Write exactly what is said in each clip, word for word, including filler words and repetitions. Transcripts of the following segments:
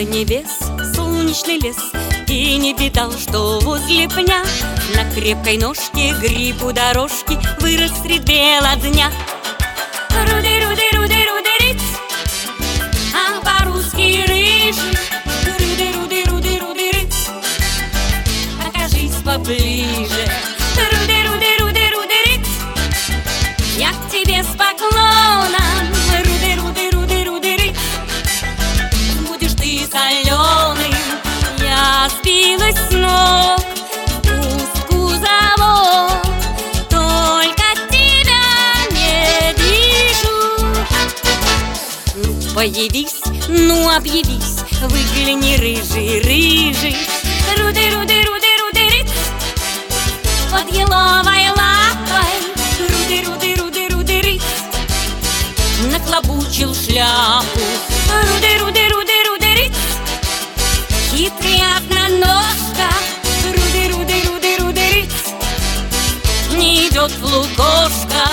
до небес солнечный лес, и не видал, что возле пня на крепкой ножке гриб у дорожки вырос средь бела дня. Руды, руды, руды, рудыриц, а по-русски рыжий. Руды, руды, руды, рудыриц, окажись поближе. Руды, руды, руды, рудыриц, я к тебе с поклоном. Руды, руды, руды, рудыриц, будешь ты соленым. Я сбилась с ног, пусть кузовок, только тебя не вижу. Ну, появись, ну, объявись, выгляни, рыжий, рыжий. Руды, руды, руды, рудыриц, под еловой лапой. Руды, руды, руды, рудыриц, нахлобучил шляпу. Руды, руды, руды, рудыриц, хитрый одноножка. Руды, руды, руды, рудыриц, не идет в лукошко.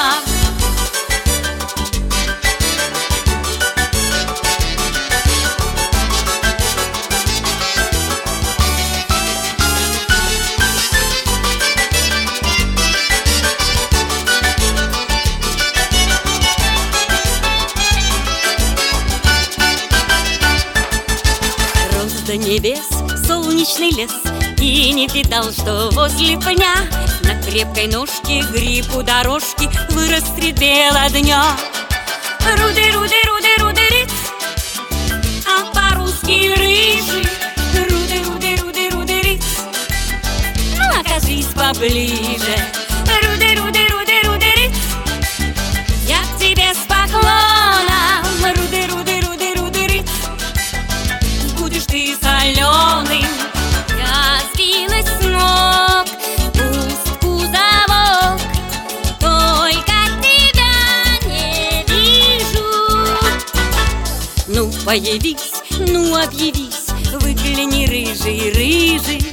До небес солнечный лес, и не видал, что возле пня на крепкой ножке гриб у дорожки вырос средь бела дня. Руды, руды, руды, рудыриц, а по-русски рыжий. Руды, руды, руды, рудыриц, ну, окажись поближе. Руды, руды, руды, рудыриц, я к тебе с поклоном. Руды, руды, руды, рудыриц, будешь ты соленым. Я сбилась с ног, пусть кузовок, только тебя не вижу. Ну, появись, ну, объявись, выгляни, рыжий, рыжий.